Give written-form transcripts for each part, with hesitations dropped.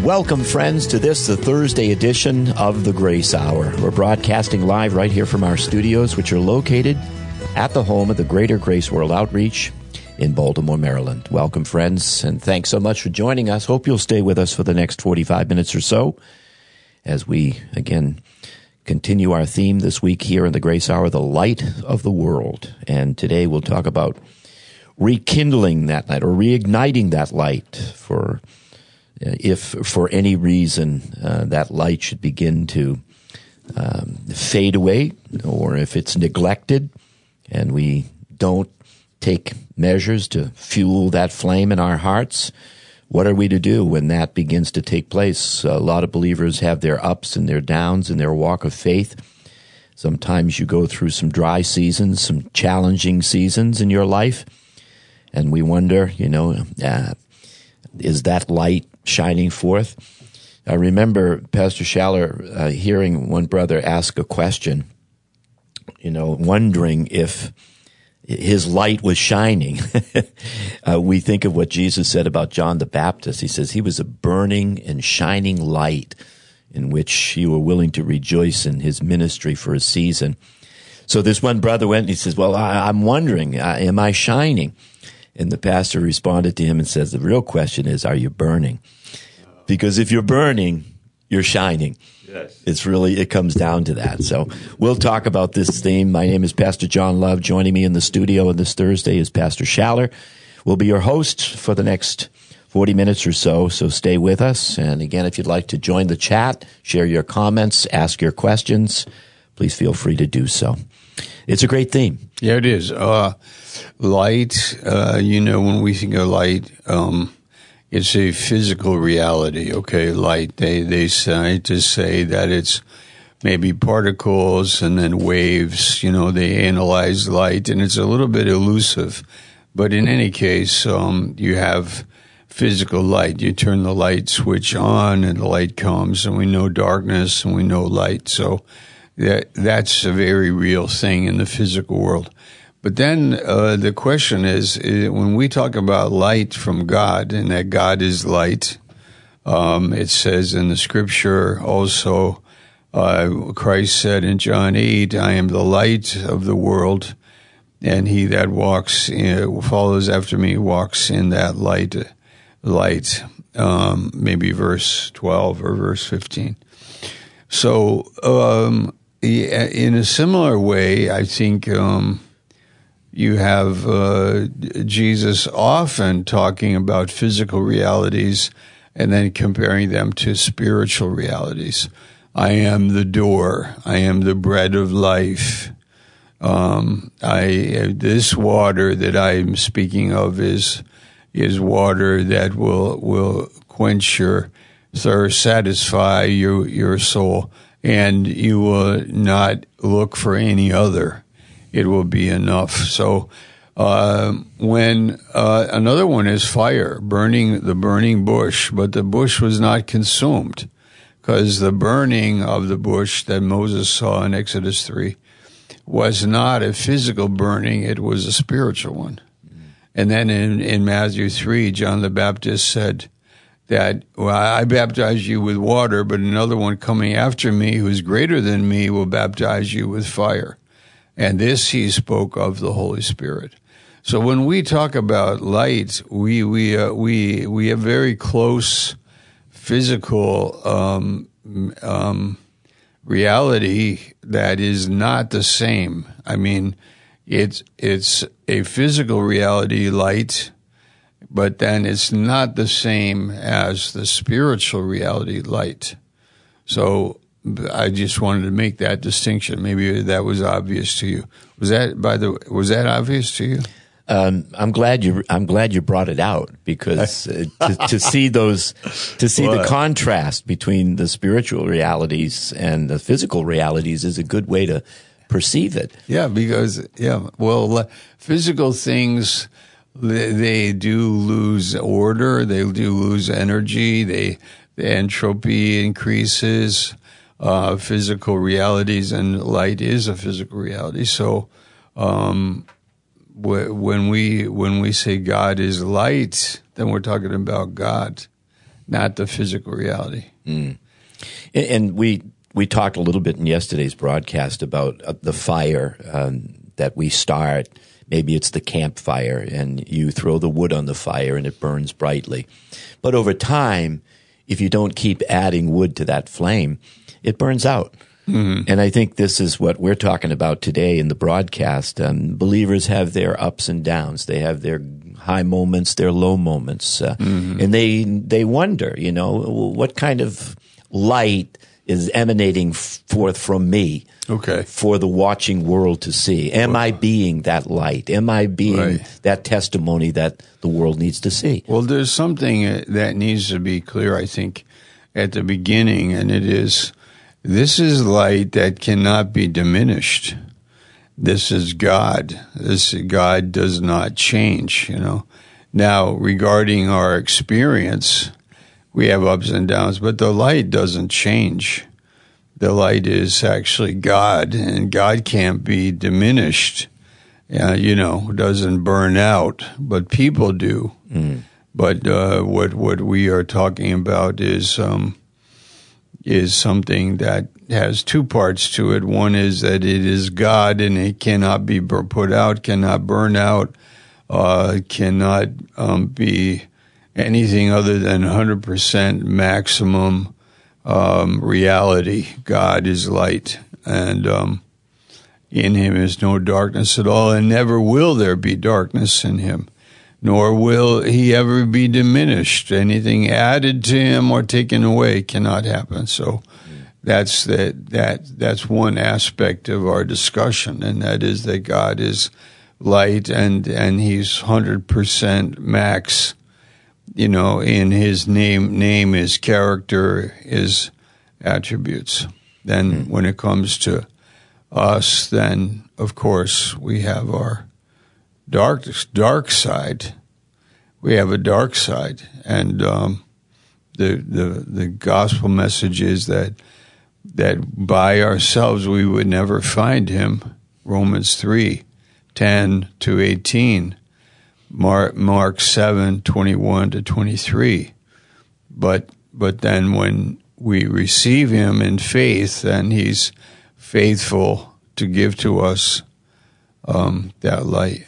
Welcome, friends, to this, the Thursday edition of the Grace Hour. We're broadcasting live right here from our studios, which are located at the home of the Greater Grace World Outreach in Baltimore, Maryland. Welcome, friends, and thanks so much for joining us. Hope you'll stay with us for the next 45 minutes or so as we, again, continue our theme this week here in the Grace Hour, the light of the world. And today we'll talk about rekindling that light or reigniting that light for if for any reason that light should begin to fade away, or if it's neglected and we don't take measures to fuel that flame in our hearts, what are we to do when that begins to take place? A lot of believers have their ups and their downs in their walk of faith. Sometimes you go through some dry seasons, some challenging seasons in your life, and we wonder, is that light shining forth? I remember Pastor Schaller hearing one brother ask a question, wondering if his light was shining. We think of what Jesus said about John the Baptist. He says he was a burning and shining light in which you were willing to rejoice in his ministry for a season. So this one brother went and he says, well, I'm wondering, am I shining? And the pastor responded to him and says, the real question is, are you burning? Because if you're burning, you're shining. Yes. It comes down to that. So we'll talk about this theme. My name is Pastor John Love. Joining me in the studio on this Thursday is Pastor Schaller. We'll be your host for the next 40 minutes or so stay with us. And again, if you'd like to join the chat, share your comments, ask your questions, please feel free to do so. It's a great theme. Yeah, it is. Light, when we think of light, it's a physical reality, okay? Light, they say that it's maybe particles and then waves, they analyze light, and it's a little bit elusive. But in any case, you have physical light. You turn the light switch on and the light comes, and we know darkness and we know light. So that's a very real thing in the physical world. But then the question is, when we talk about light from God, and that God is light, it says in the scripture also, Christ said in John 8, I am the light of the world, and he that follows after me walks in that light, maybe verse 12 or verse 15. So in a similar way, I think you have Jesus often talking about physical realities and then comparing them to spiritual realities. I am the door. I am the bread of life. This water that I'm speaking of is water that will quench your thirst, satisfy your soul, and you will not look for any other. It will be enough. So when another one is fire, the burning bush, but the bush was not consumed, because the burning of the bush that Moses saw in Exodus 3 was not a physical burning, it was a spiritual one. And then in Matthew 3, John the Baptist said that, I baptize you with water, but another one coming after me who is greater than me will baptize you with fire. And this he spoke of the Holy Spirit. So when we talk about light, we have very close physical reality that is not the same. I mean, it's a physical reality, light, but then it's not the same as the spiritual reality, light. So I just wanted to make that distinction. Maybe that was obvious to you. Was that obvious to you? I'm glad you brought it out, because to see the contrast between the spiritual realities and the physical realities is a good way to perceive it. Yeah, because physical things, they do lose order, they do lose energy, the entropy increases. Physical realities, and light is a physical reality. So when we say God is light, then we're talking about God. not the physical reality. And we talked a little bit in yesterday's broadcast about the fire that we start. Maybe it's the campfire, and you throw the wood on the fire and it burns brightly. But over time, if you don't keep adding wood to that flame, it burns out. Mm-hmm. And I think this is what we're talking about today in the broadcast. Believers have their ups and downs. They have their high moments, their low moments. And they wonder, what kind of light is emanating forth from me for the watching world to see? Am I being that light? Am I being that testimony that the world needs to see? Well, there's something that needs to be clear, I think, at the beginning, and it is, this is light that cannot be diminished. This is God. God does not change, Now, regarding our experience, we have ups and downs, but the light doesn't change. The light is actually God, and God can't be diminished. Doesn't burn out, but people do. But what we are talking about is something that has two parts to it. One is that it is God, and it cannot be put out, cannot burn out, cannot be anything other than 100% maximum reality. God is light, and in him is no darkness at all, and never will there be darkness in him, nor will he ever be diminished. Anything added to him or taken away cannot happen. So that's one aspect of our discussion, and that is that God is light, and he's 100% max, in his name, his character, his attributes. Then when it comes to us, then of course we have our dark side. We have a dark side, and the gospel message is that by ourselves we would never find him. Romans 3:10-18. Mark 7:21-23, but then when we receive him in faith, then he's faithful to give to us that light.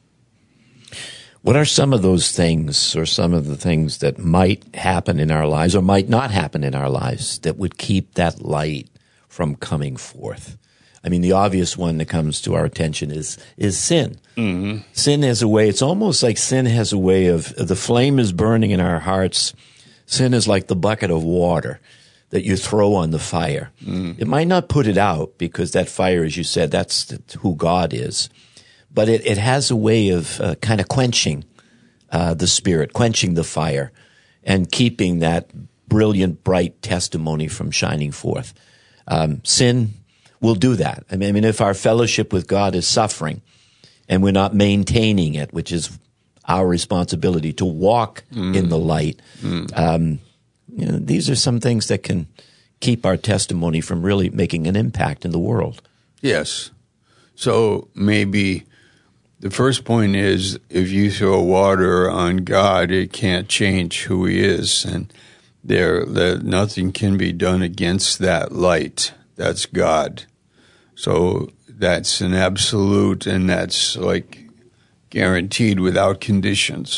What are some of those things, or some of the things that might happen in our lives or might not happen in our lives, that would keep that light from coming forth? I mean, the obvious one that comes to our attention is sin. Mm-hmm. Sin has a way, it's almost like sin has a way of, the flame is burning in our hearts. Sin is like the bucket of water that you throw on the fire. Mm. It might not put it out, because that fire, as you said, that's who God is. But it has a way of kind of quenching the spirit, quenching the fire, and keeping that brilliant, bright testimony from shining forth. Sin will do that. I mean, if our fellowship with God is suffering and we're not maintaining it, which is our responsibility to walk in the light, these are some things that can keep our testimony from really making an impact in the world. Yes. So maybe the first point is, if you throw water on God, it can't change who he is, and nothing can be done against that light. That's God. So that's an absolute, and that's like guaranteed without conditions.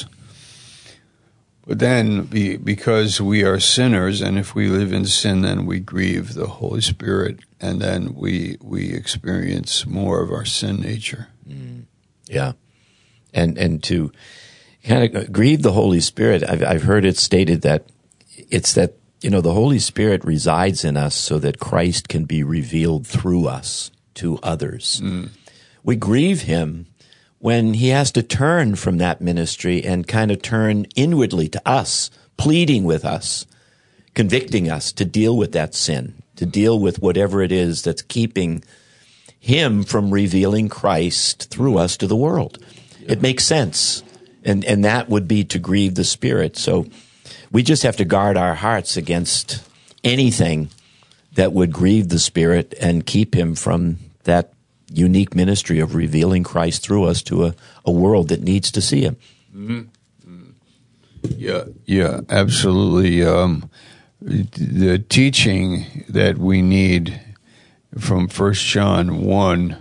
But then, because we are sinners, and if we live in sin, then we grieve the Holy Spirit, and then we experience more of our sin nature. Yeah. And to kind of grieve the Holy Spirit, I've heard it stated that it's that, the Holy Spirit resides in us so that Christ can be revealed through us to others. We grieve him when he has to turn from that ministry and kind of turn inwardly to us, pleading with us, convicting us to deal with that sin, to deal with whatever it is that's keeping him from revealing Christ through us to the world. Yeah. It makes sense. And that would be to grieve the Spirit. So we just have to guard our hearts against anything that would grieve the Spirit and keep him from that unique ministry of revealing Christ through us to a world that needs to see him. Mm-hmm. Yeah, absolutely. The teaching that we need from 1 John 1,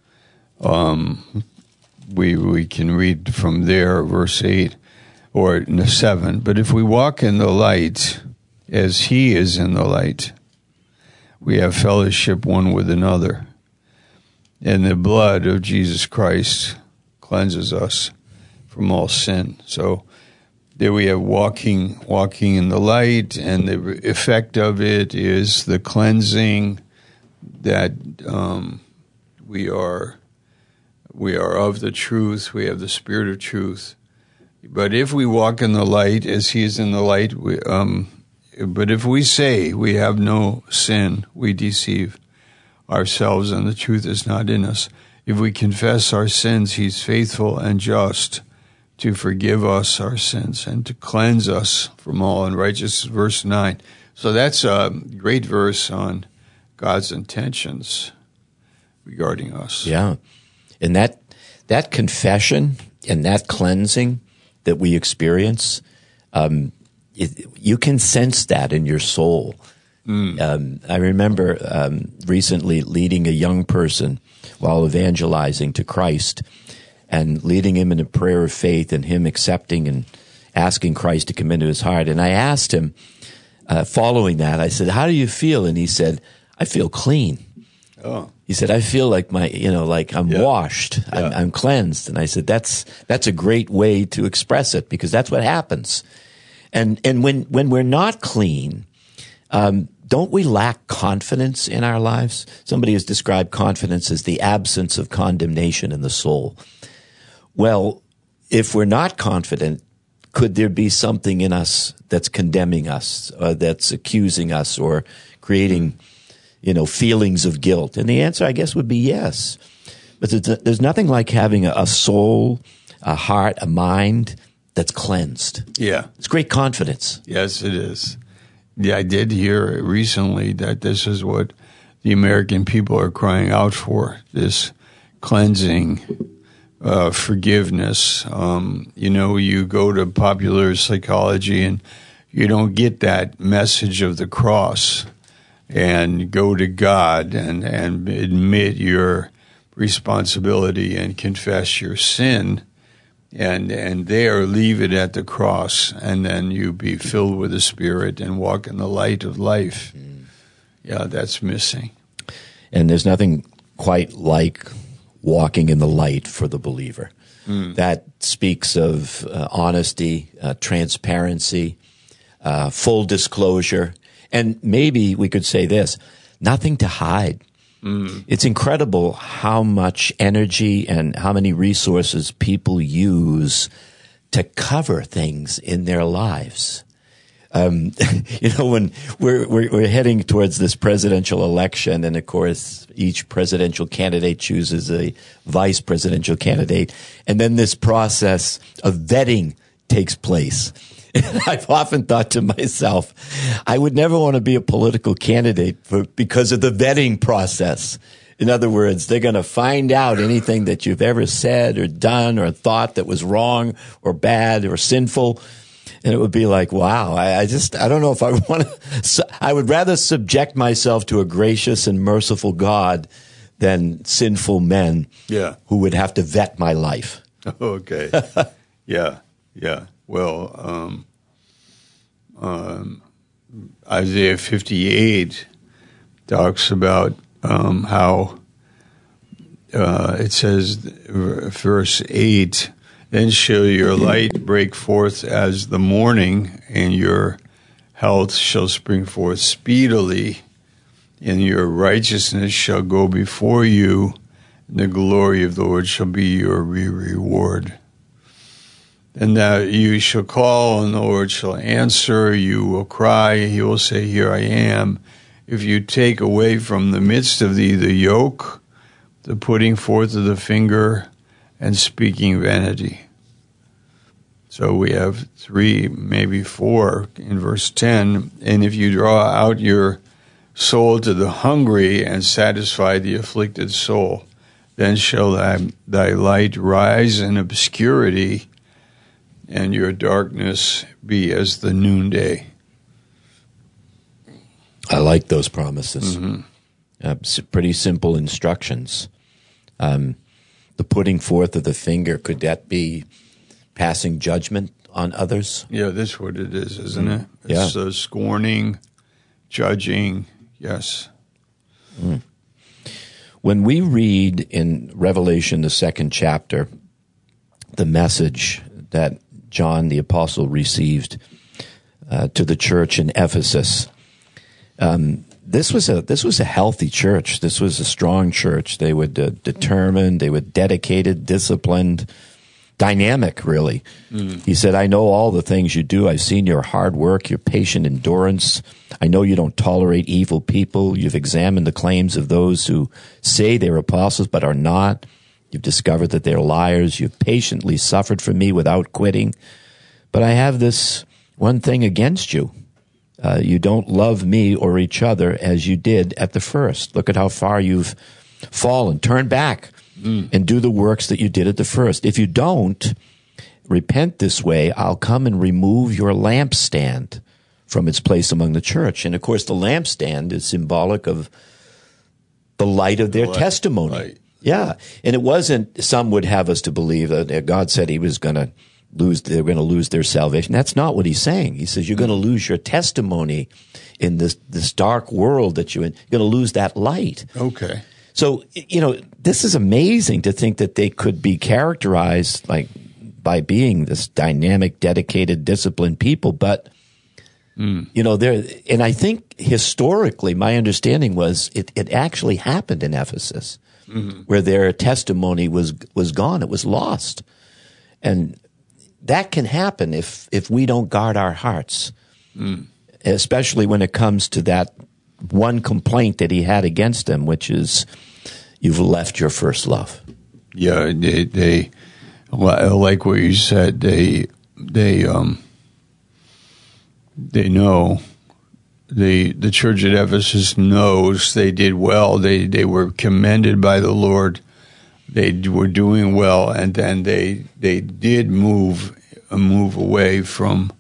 we can read from there, verse 8 or 7. But if we walk in the light as he is in the light, we have fellowship one with another. And the blood of Jesus Christ cleanses us from all sin. So there we have walking in the light, and the effect of it is the cleansing that we are of the truth. We have the Spirit of truth. But if we walk in the light as he is in the light, but if we say we have no sin, we deceive ourselves, and the truth is not in us. If we confess our sins, he's faithful and just to forgive us our sins and to cleanse us from all unrighteousness. Verse 9. So that's a great verse on God's intentions regarding us. Yeah. And that confession and that cleansing that we experience, you can sense that in your soul. I remember recently leading a young person while evangelizing to Christ and leading him in a prayer of faith and him accepting and asking Christ to come into his heart. And I asked him, following that, I said, how do you feel? And he said, I feel clean. Oh. He said, I feel like like I'm washed, I'm cleansed. And I said, that's a great way to express it, because that's what happens. And when we're not clean, don't we lack confidence in our lives? Somebody has described confidence as the absence of condemnation in the soul. Well, if we're not confident, could there be something in us that's condemning us, that's accusing us, or creating, feelings of guilt? And the answer, I guess, would be yes. But there's nothing like having a soul, a heart, a mind that's cleansed. Yeah. It's great confidence. Yes, it is. Yeah, I did hear recently that this is what the American people are crying out for, this cleansing, forgiveness. You go to popular psychology and you don't get that message of the cross, and go to God and admit your responsibility and confess your sin. And there, leave it at the cross, and then you be filled with the Spirit and walk in the light of life. Yeah, that's missing. And there's nothing quite like walking in the light for the believer. That speaks of honesty, transparency, full disclosure, and maybe we could say this, nothing to hide. It's incredible how much energy and how many resources people use to cover things in their lives. When we're heading towards this presidential election, and of course each presidential candidate chooses a vice presidential candidate, and then this process of vetting takes place. And I've often thought to myself, I would never want to be a political candidate because of the vetting process. In other words, they're going to find out anything that you've ever said or done or thought that was wrong or bad or sinful. And it would be like, wow, I don't know if I want to. I would rather subject myself to a gracious and merciful God than sinful men who would have to vet my life. Okay. Yeah. Well, Isaiah 58 talks about how it says, verse 8, then shall your light break forth as the morning, and your health shall spring forth speedily, and your righteousness shall go before you, and the glory of the Lord shall be your reward. And that you shall call, and the Lord shall answer. You will cry, he will say, here I am. If you take away from the midst of thee the yoke, the putting forth of the finger, and speaking vanity. So we have 3, maybe 4 in verse 10. And if you draw out your soul to the hungry and satisfy the afflicted soul, then shall thy light rise in obscurity, and your darkness be as the noonday. I like those promises. Mm-hmm. Pretty simple instructions. The putting forth of the finger, could that be passing judgment on others? Yeah, that's what it is, isn't it? Yeah. It's scorning, judging, yes. When we read in Revelation, the 2nd chapter, the message that John the Apostle received to the church in Ephesus, this was a healthy church. This was a strong church. They were determined. They were dedicated, disciplined, dynamic, really. He said, I know all the things you do. I've seen your hard work, your patient endurance. I know you don't tolerate evil people. You've examined the claims of those who say they're apostles but are not. You've discovered that they're liars. You've patiently suffered for me without quitting. But I have this one thing against you. You don't love me or each other as you did at the first. Look at how far you've fallen. Turn back and do the works that you did at the first. If you don't repent this way, I'll come and remove your lampstand from its place among the church. And of course, the lampstand is symbolic of the light of their testimony. Right. Yeah. And it wasn't, some would have us to believe that God said he was going to they're going to lose their salvation. That's not what he's saying. He says you're going to lose your testimony in this dark world that you're in. You're going to lose that light. Okay. So, this is amazing to think that they could be characterized by being this dynamic, dedicated, disciplined people. But, and I think historically, my understanding was it actually happened in Ephesus, where their testimony was gone. It was lost. And that can happen if we don't guard our hearts, especially when it comes to that one complaint that he had against them, which is, you've left your first love. Yeah, they like what you said. They know. The church at Ephesus knows they did well. They were commended by the Lord. They were doing well, and then they did move away from,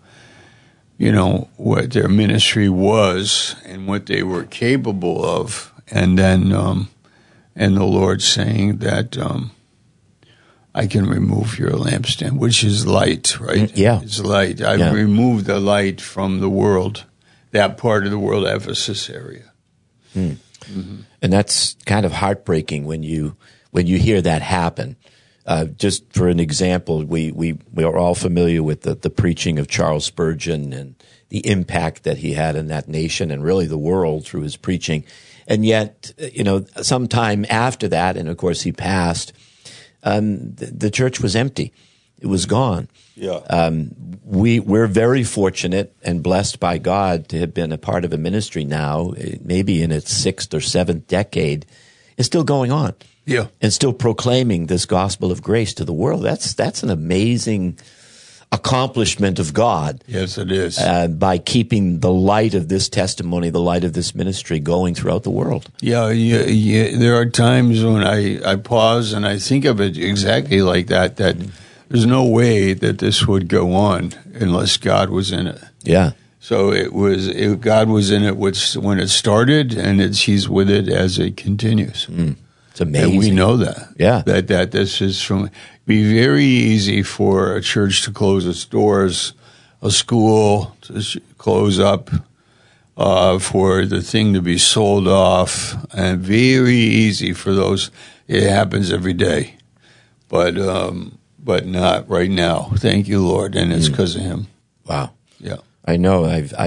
what their ministry was and what they were capable of, and then and the Lord saying that I can remove your lampstand, which is light, right? Yeah, it's light. I've removed the light from the world, that part of the world, Ephesus area, and that's kind of heartbreaking when you hear that happen. Just for an example, we are all familiar with the preaching of Charles Spurgeon and the impact that he had in that nation and really the world through his preaching. And yet, sometime after that, and of course he passed, the church was empty. It was gone. Yeah. We're very fortunate and blessed by God to have been a part of a ministry now, maybe in its 6th or 7th decade. It's still going on. Yeah. And still proclaiming this gospel of grace to the world. That's an amazing accomplishment of God. Yes, it is. By keeping the light of this testimony, the light of this ministry going throughout the world. Yeah. There are times when I pause and I think of it exactly like that there's no way that this would go on unless God was in it. Yeah. So God was in it when it started, and He's with it as it continues. It's amazing. And we know that. Yeah. That this is be very easy for a church to close its doors, a school to close up, for the thing to be sold off, and very easy for those. It happens every day, but not right now. Thank you, Lord, and it's because of Him. Wow. Yeah. I know.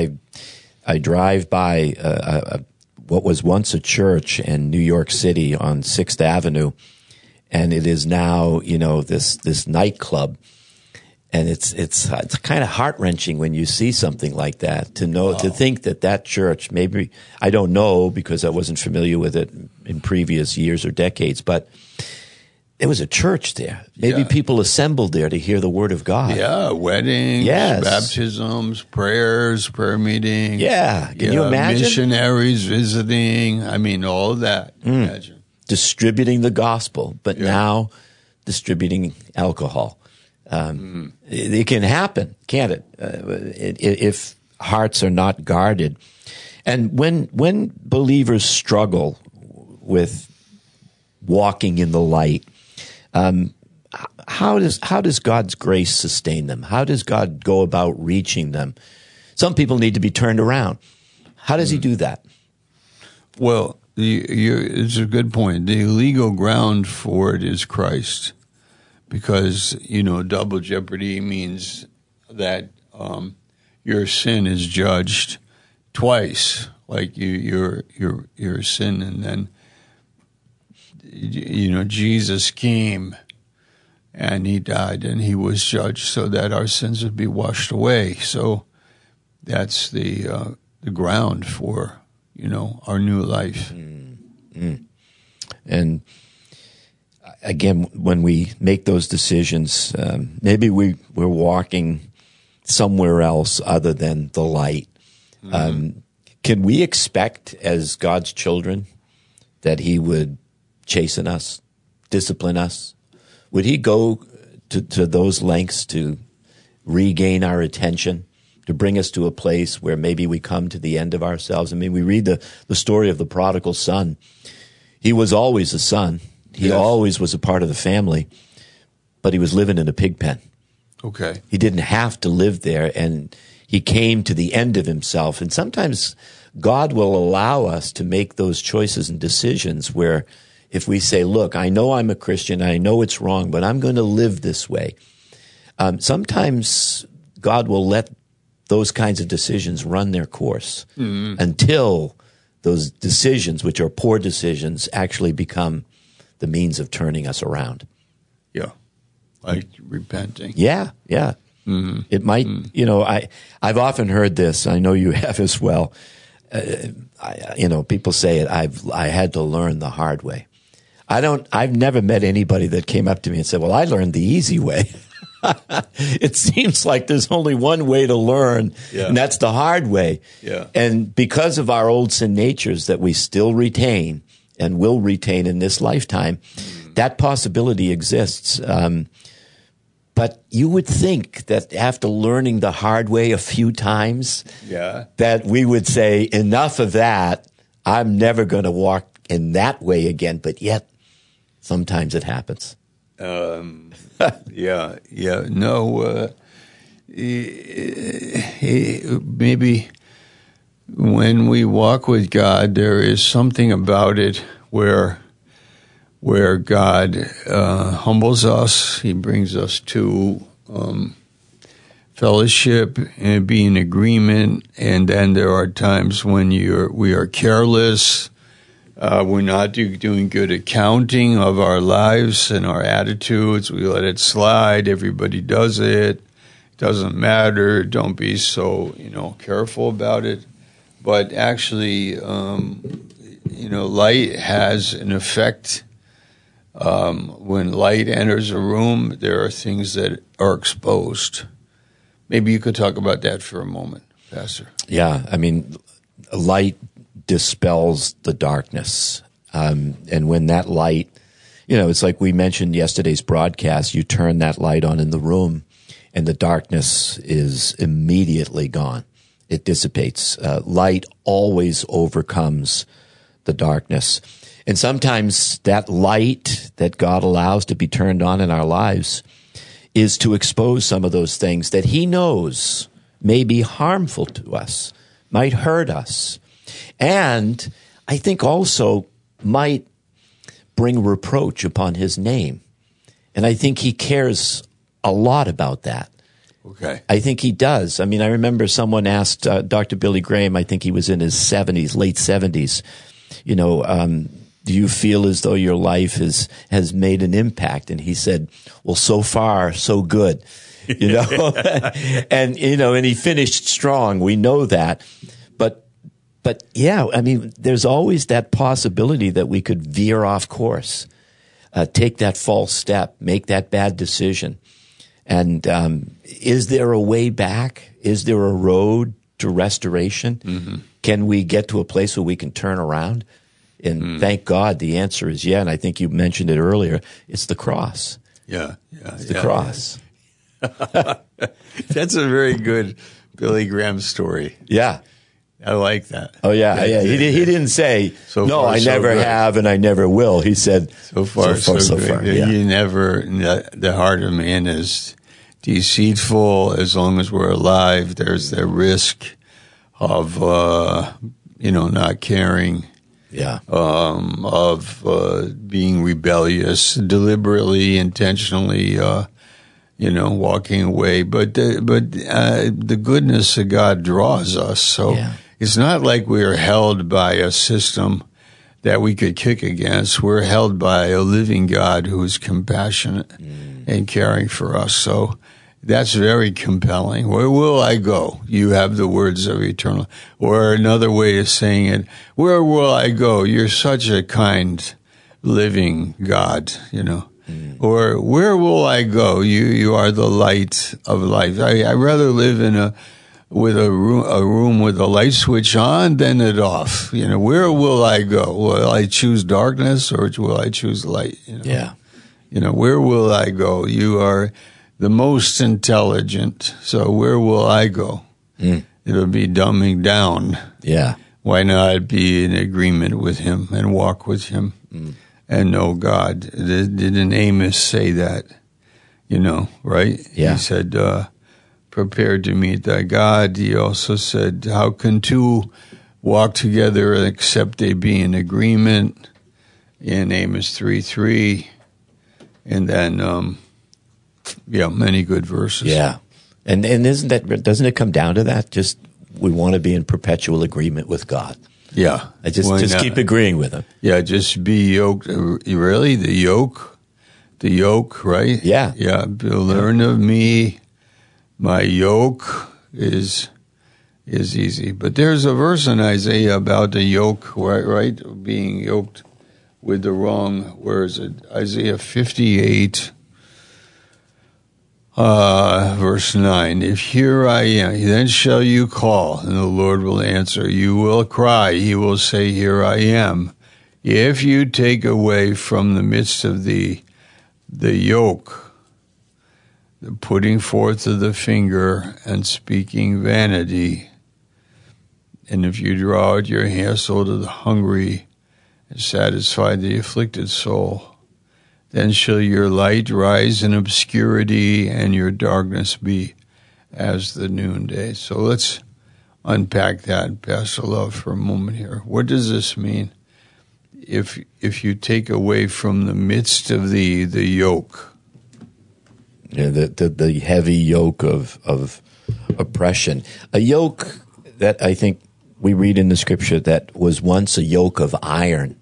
I drive by what was once a church in New York City on 6th Avenue, and it is now this nightclub, and it's kind of heart-wrenching when you see something like that to think that church, maybe I don't know because I wasn't familiar with it in previous years or decades, but there was a church there. Maybe people assembled there to hear the word of God. Yeah, weddings, baptisms, prayers, prayer meetings. Yeah, can you imagine? Missionaries visiting. I mean, all of that. Imagine. Distributing the gospel, but now distributing alcohol. It can happen, can't it? If hearts are not guarded. And when believers struggle with walking in the light, how does God's grace sustain them? How does God go about reaching them? Some people need to be turned around. How does he do that? Well, it's a good point. The legal ground for it is Christ, because double jeopardy means that your sin is judged twice, like your sin, and then Jesus came and he died and he was judged so that our sins would be washed away. So that's the ground for our new life. And again, when we make those decisions, maybe we're walking somewhere else other than the light. Can we expect, as God's children, that he would chasten us, discipline us? Would he go to those lengths to regain our attention, to bring us to a place where maybe we come to the end of ourselves? I mean, we read the story of the prodigal son. He was always a son. He always was a part of the family, but he was living in a pig pen. Okay. He didn't have to live there, and he came to the end of himself. And sometimes God will allow us to make those choices and decisions where if we say, look, I know I'm a Christian, I know it's wrong, but I'm going to live this way. Sometimes God will let those kinds of decisions run their course until those decisions, which are poor decisions, actually become the means of turning us around. Yeah, like repenting. Yeah. It might, I've often heard this. I know you have as well. People say it. I had to learn the hard way. I've never met anybody that came up to me and said, well, I learned the easy way. It seems like there's only one way to learn, and that's the hard way. Yeah. And because of our old sin natures that we still retain and will retain in this lifetime, that possibility exists. But you would think that after learning the hard way a few times, that we would say, enough of that, I'm never going to walk in that way again. But yet, sometimes it happens. Maybe when we walk with God, there is something about it where God humbles us. He brings us to fellowship and be in agreement. And then there are times when we are careless. We're not doing good accounting of our lives and our attitudes. We let it slide. Everybody does it. It doesn't matter. Don't be so, careful about it. But actually, light has an effect. When light enters a room, there are things that are exposed. Maybe you could talk about that for a moment, Pastor. Yeah, I mean, light dispels the darkness. And when that light, it's like we mentioned yesterday's broadcast, you turn that light on in the room and the darkness is immediately gone. It dissipates. Light always overcomes the darkness. And sometimes that light that God allows to be turned on in our lives is to expose some of those things that he knows may be harmful to us, might hurt us, and I think also might bring reproach upon his name. And I think he cares a lot about that. Okay. I think he does. I mean, I remember someone asked Dr. Billy Graham, I think he was in his 70s, late 70s, do you feel as though your life has made an impact? And he said, well, so far, so good, and he finished strong. We know that. But yeah, I mean, there's always that possibility that we could veer off course, take that false step, make that bad decision. And is there a way back? Is there a road to restoration? Mm-hmm. Can we get to a place where we can turn around? And thank God the answer is yeah. And I think you mentioned it earlier. It's the cross. Yeah. It's the cross. That's a very good Billy Graham story. Yeah. I like that. Oh, yeah. He didn't say, So no, far, I so never good. have and I never will. He said, So far. Yeah. You never, the heart of man is deceitful. As long as we're alive, there's the risk of, not caring. Yeah. Of being rebellious, deliberately, intentionally, walking away. But the goodness of God draws us. So it's not like we're held by a system that we could kick against. We're held by a living God who is compassionate and caring for us. So that's very compelling. Where will I go? You have the words of eternal. Or another way of saying it, where will I go? You're such a kind, living God, Or where will I go? You are the light of life. I'd rather live in a room with a light switch on than it off. Where will I go? Will I choose darkness or will I choose light? Yeah. Where will I go? You are the most intelligent, so where will I go? It'll be dumbing down. Yeah. Why not be in agreement with him and walk with him and know God? Didn't Amos say that? Right? Yeah. He said, prepared to meet thy God. He also said, how can two walk together except they be in agreement? In Amos 3:3. And then... many good verses. Yeah. And doesn't it come down to that? Just we want to be in perpetual agreement with God. Yeah. Just keep agreeing with him. Yeah, just be yoked. Really? The yoke, right? Yeah. Yeah. Learn of me. My yoke is easy. But there's a verse in Isaiah about the yoke, right? Being yoked with the wrong, where is it? Isaiah 58. Verse 9, if here I am, then shall you call, and the Lord will answer. You will cry, he will say, here I am. If you take away from the midst of the yoke, the putting forth of the finger and speaking vanity, and if you draw out your hassle to the hungry and satisfy the afflicted soul, then shall your light rise in obscurity and your darkness be as the noonday. So let's unpack that, Pastor Love, for a moment here. What does this mean? If you take away from the midst of the yoke, the heavy yoke of oppression, a yoke that I think we read in the scripture that was once a yoke of iron.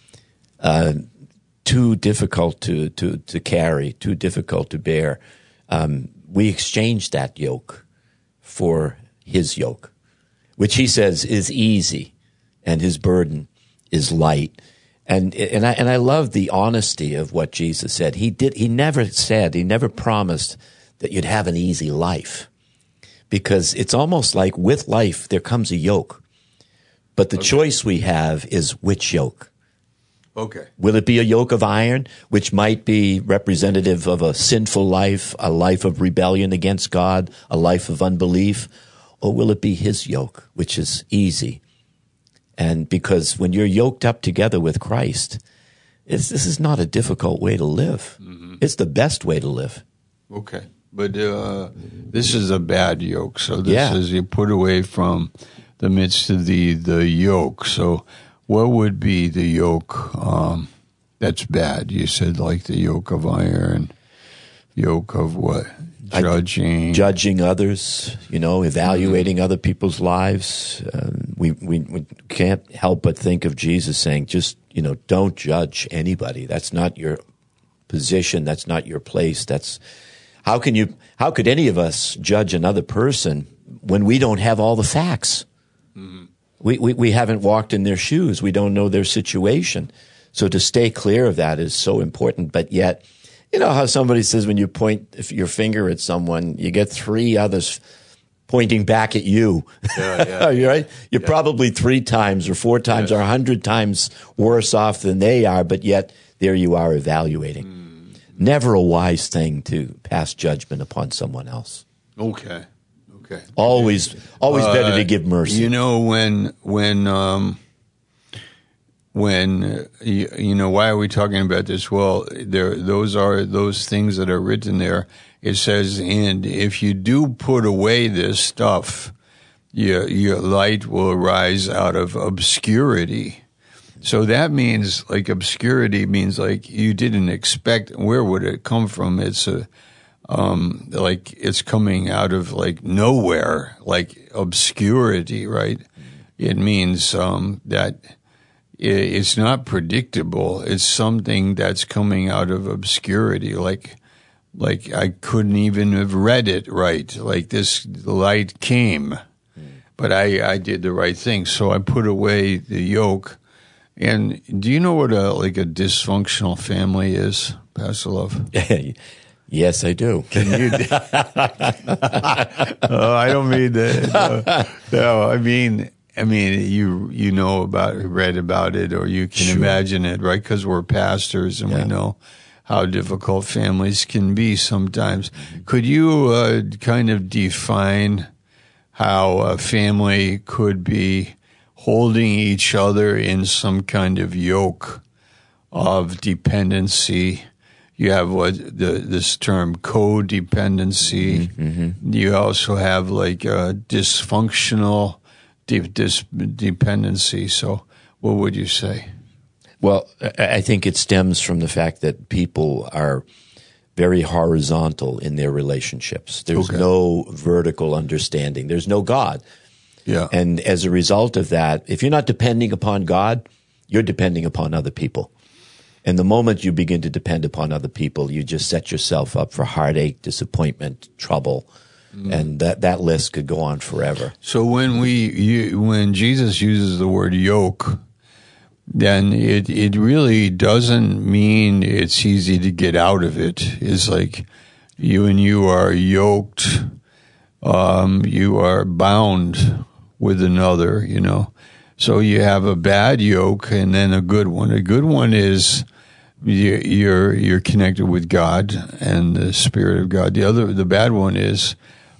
Too difficult to carry, too difficult to bear. We exchanged that yoke for his yoke, which he says is easy, and his burden is light. And I love the honesty of what Jesus said. He never promised that you'd have an easy life, because it's almost like with life there comes a yoke, but the choice we have is which yoke. Okay. Will it be a yoke of iron, which might be representative of a sinful life, a life of rebellion against God, a life of unbelief? Or will it be his yoke, which is easy? And because when you're yoked up together with Christ, this is not a difficult way to live. Mm-hmm. It's the best way to live. Okay. But this is a bad yoke. So this is you put away from the midst of the yoke. So what would be the yoke that's bad? You said like the yoke of iron, yoke of what? Judging others, evaluating other people's lives. We can't help but think of Jesus saying, just, don't judge anybody. That's not your position. That's not your place. How could any of us judge another person when we don't have all the facts? Mm-hmm. We haven't walked in their shoes. We don't know their situation. So to stay clear of that is so important. But yet, you know how somebody says when you point your finger at someone, you get three others pointing back at you. Yeah. Right? You're probably 3 times or 4 times or 100 times worse off than they are, but yet there you are evaluating. never a wise thing to pass judgment upon someone else. Okay. Always better to give mercy. You know, when why are we talking about this? Well, those are those things that are written there. It says, and if you do put away this stuff, your light will arise out of obscurity. So that means, like, obscurity means like you didn't expect. Where would it come from? It's like it's coming out of like nowhere, like obscurity, right? It means that it's not predictable. It's something that's coming out of obscurity, like I couldn't even have read it right. Like this light came, but I did the right thing. So I put away the yoke. And do you know what a dysfunctional family is, Pastor Love? Yes, I do. Can you? I don't mean that. No, I mean, you know read about it, or you can imagine it, right? Because we're pastors and we know how difficult families can be sometimes. Could you kind of define how a family could be holding each other in some kind of yoke of dependency? You have this term codependency. Mm-hmm. You also have like a dysfunctional dependency. So what would you say? Well, I think it stems from the fact that people are very horizontal in their relationships. There's no vertical understanding. There's no God. Yeah. And as a result of that, if you're not depending upon God, you're depending upon other people. And the moment you begin to depend upon other people, you just set yourself up for heartache, disappointment, trouble, and that list could go on forever. So when Jesus uses the word yoke, then it really doesn't mean it's easy to get out of it. It's like you are yoked, you are bound with another, you know. So you have a bad yoke and then a good one. A good one is you're connected with God and the Spirit of God. The bad one is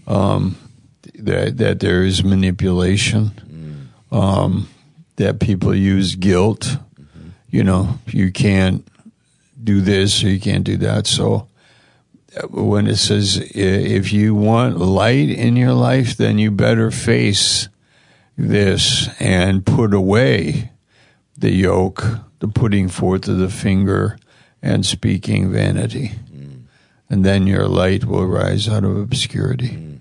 that there is manipulation, that people use guilt. You know, you can't do this or you can't do that. So when it says if you want light in your life, then you better face this and put away the yoke, the putting forth of the finger and speaking vanity. And then your light will rise out of obscurity.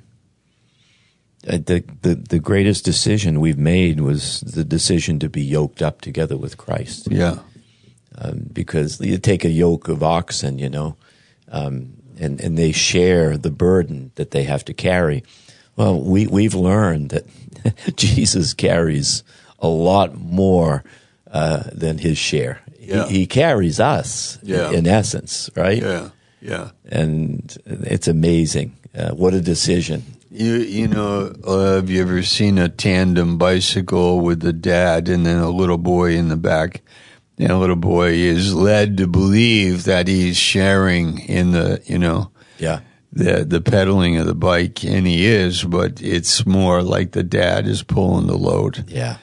The greatest decision we've made was the decision to be yoked up together with Christ. Yeah. Because you take a yoke of oxen, you know, and they share the burden that they have to carry. Well, we've learned that Jesus carries a lot more than his share. Yeah. He carries us, in essence, right? Yeah. And it's amazing. What a decision. You know, have you ever seen a tandem bicycle with the dad and then a little boy in the back? And a little boy is led to believe that he's sharing in the, you know, the pedaling of the bike, and he is, but it's more like the dad is pulling the load. Yeah.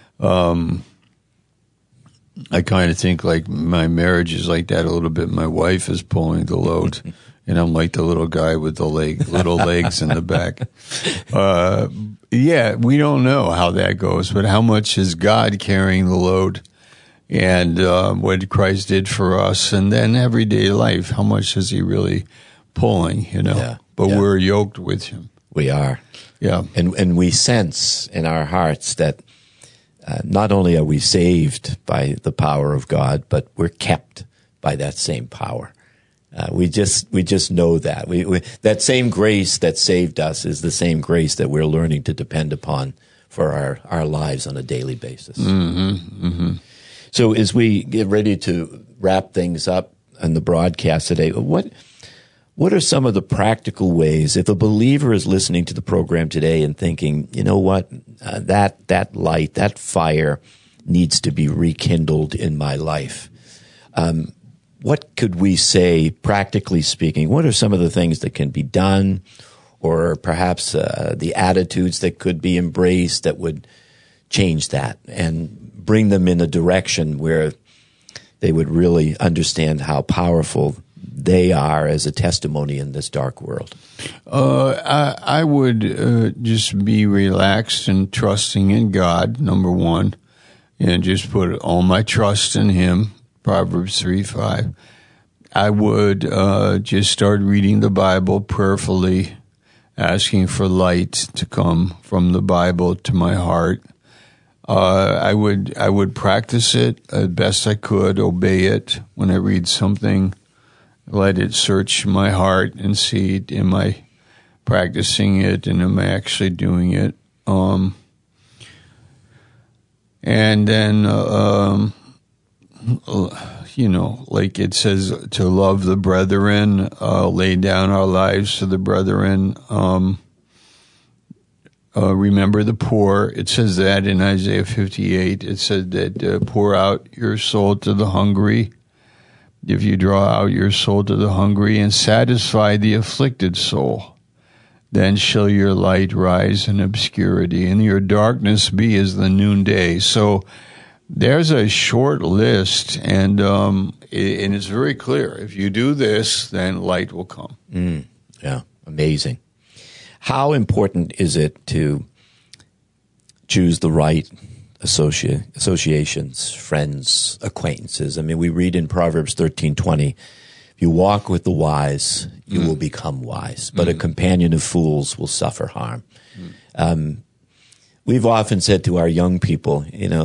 I kind of think like my marriage is like that a little bit. My wife is pulling the load, and I'm like the little guy with the little legs in the back. Yeah, we don't know how that goes, but how much is God carrying the load? And what Christ did for us, and then everyday life, how much is he really pulling, you know? Yeah. But we're yoked with him. We are. Yeah. And we sense in our hearts that not only are we saved by the power of God, but we're kept by that same power. We just know that. We that same grace that saved us is the same grace that we're learning to depend upon for our lives on a daily basis. Mm-hmm. Mm-hmm. So as we get ready to wrap things up on the broadcast today, what are some of the practical ways, if a believer is listening to the program today and thinking, you know what, that light, that fire needs to be rekindled in my life. what could we say, practically speaking? What are some of the things that can be done, or perhaps the attitudes that could be embraced that would change that and bring them in a direction where they would really understand how powerful they are as a testimony in this dark world? I would just be relaxed and trusting in God, number one, and just put all my trust in Him, Proverbs 3:5. I would just start reading the Bible prayerfully, asking for light to come from the Bible to my heart. I would practice it as best I could, obey it when I read something. Let it search my heart and see, am I practicing it and am I actually doing it? And then, like it says, to love the brethren, lay down our lives for the brethren. Remember the poor. It says that in Isaiah 58. It said that pour out your soul to the hungry. If you draw out your soul to the hungry and satisfy the afflicted soul, then shall your light rise in obscurity, and your darkness be as the noonday. So there's a short list, and it's very clear. If you do this, then light will come. Yeah, amazing. How important is it to choose the right associations, friends, acquaintances? I mean, we read in Proverbs 13:20, if you walk with the wise, you will become wise, but a companion of fools will suffer harm. We've often said to our young people,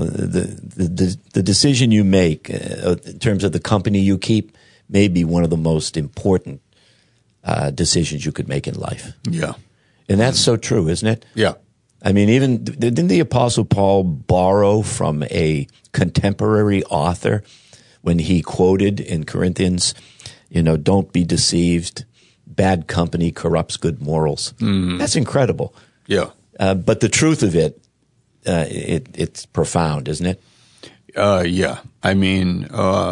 the decision you make in terms of the company you keep may be one of the most important decisions you could make in life. Yeah. And that's so true, isn't it? Yeah. I mean, even didn't the Apostle Paul borrow from a contemporary author when he quoted in Corinthians, don't be deceived, bad company corrupts good morals. That's incredible. Yeah. But the truth of it, it's profound, isn't it? Yeah. I mean,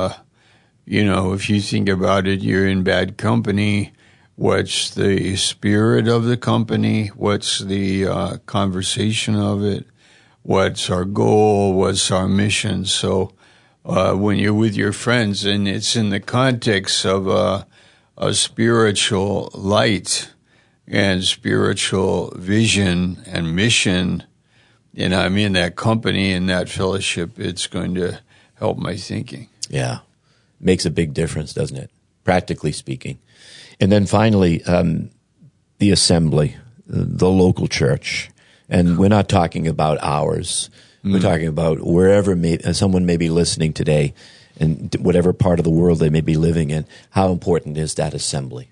if you think about it, you're in bad company. What's the spirit of the company? What's the conversation of it? What's our goal? What's our mission? So when you're with your friends, and it's in the context of a spiritual light and spiritual vision and mission, and I'm in that company and that fellowship, it's going to help my thinking. Yeah. Makes a big difference, doesn't it? Practically speaking. And then finally, the assembly, the local church. And we're not talking about ours. We're talking about wherever someone may be listening today, and whatever part of the world they may be living in. How important is that assembly?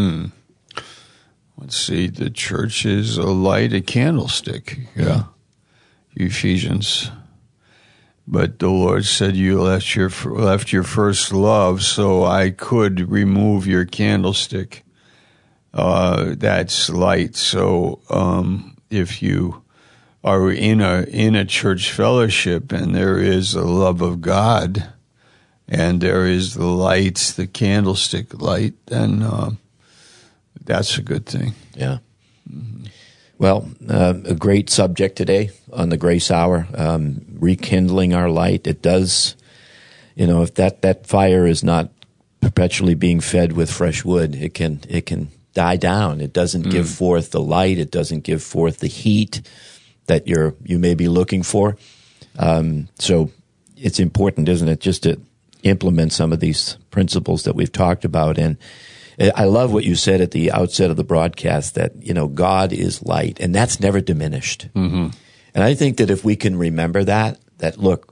Let's see. The church is a light, a candlestick. Yeah. Ephesians. But the Lord said, you left your first love, so I could remove your candlestick. That's light. So if you are in a church fellowship and there is a love of God and there is the light, the candlestick light, then that's a good thing. Yeah. Well, a great subject today on the Grace Hour, rekindling our light. It does, if that fire is not perpetually being fed with fresh wood, it can die down. It doesn't give forth the light. It doesn't give forth the heat that you may be looking for. So it's important, isn't it, just to implement some of these principles that we've talked about. And I love what you said at the outset of the broadcast, that, God is light, and that's never diminished. And I think that if we can remember that look,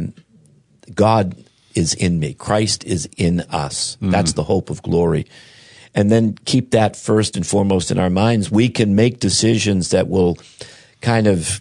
God is in me. Christ is in us. That's the hope of glory. And then keep that first and foremost in our minds. We can make decisions that will kind of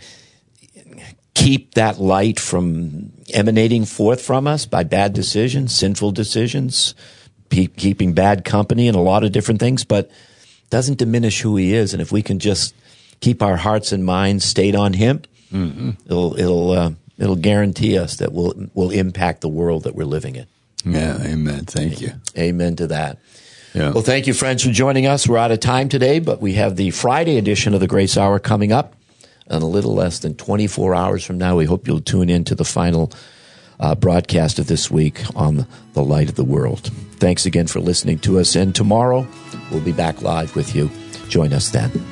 keep that light from emanating forth from us by bad decisions, sinful decisions, keeping bad company and a lot of different things, but doesn't diminish who He is. And if we can just keep our hearts and minds stayed on Him, it'll guarantee us that we'll impact the world that we're living in. Yeah, amen. Thank you. Amen to that. Yeah. Well, thank you, friends, for joining us. We're out of time today, but we have the Friday edition of the Grace Hour coming up in a little less than 24 hours from now. We hope you'll tune in to the final broadcast of this week on the Light of the World. Thanks again for listening to us, and tomorrow we'll be back live with you. Join us then.